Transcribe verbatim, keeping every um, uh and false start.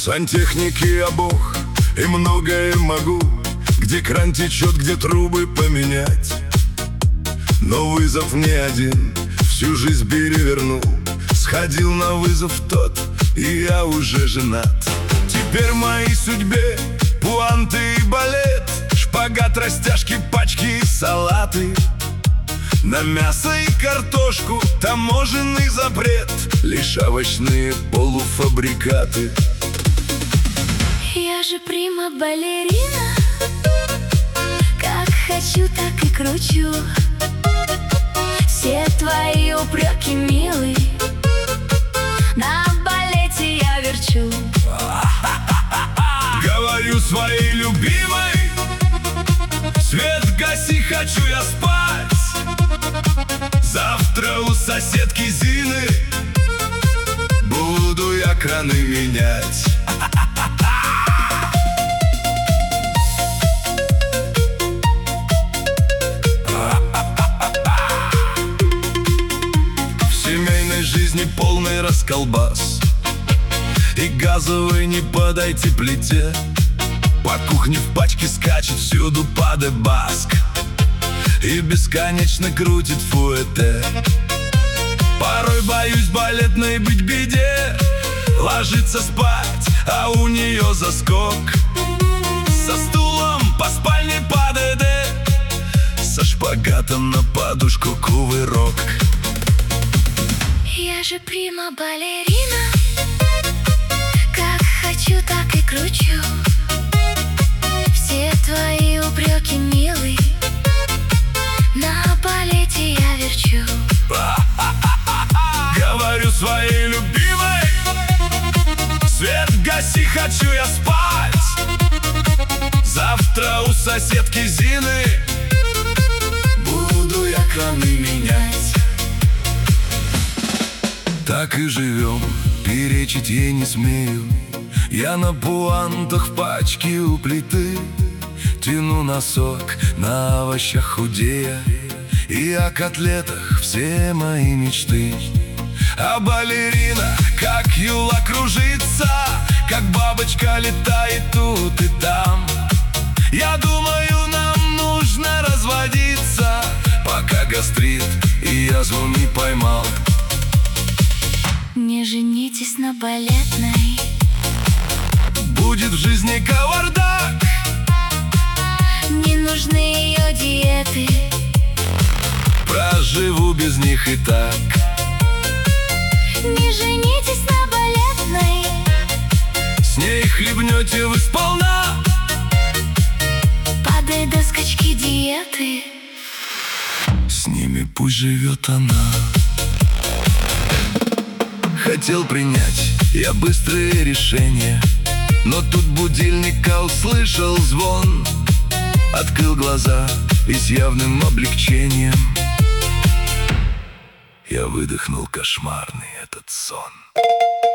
Сантехники я бог и многое могу. Где кран течет, где трубы поменять. Но вызов не один всю жизнь перевернул. Сходил на вызов тот, и я уже женат. Теперь в моей судьбе пуанты и балет, шпагат, растяжки, пачки и салаты. На мясо и картошку таможенный запрет, лишь овощные полуфабрикаты. Я же прима-балерина, как хочу, так и кручу. Все твои упреки, милый, на балете я верчу. Говорю своей любимой: свет гаси, хочу я спать. Завтра у соседки Зины буду я краны менять. В семейной жизни полный расколбас, и газовой не подойти плите. По кухне в пачке скачет всюду паде-баск и бесконечно крутит фуэте. Порой боюсь балетной быть беде, ложится спать, а у нее заскок. Со стулом по спальне по ДД, со шпагатом на подушку кувырок. Я же прима-балерина, как хочу, так и кручу. Все твои упреки, милый, на балете я верчу. Говорю своей любимой: свет гаси, хочу я спать. Завтра у соседки Зины буду я краны менять. Так и живем, перечить ей не смею. Я на пуантах в пачке у плиты, тяну носок на овощах худея, и о котлетах все мои мечты. А балерина, как юла, кружится, как бабочка летает тут и там. Я думаю, нам нужно разводиться, пока гастрит и язву не поймал. Не женитесь на балетной, будет в жизни кавардак. не нужны ее диеты, проживу без них и так. не женитесь на балетной, с ней хлебнете вы сполна. падай до скачки диеты, с ними пусть живет она. Хотел принять я быстрые решения, но тут будильника услышал звон. Открыл глаза и с явным облегчением я выдохнул кошмарный этот сон.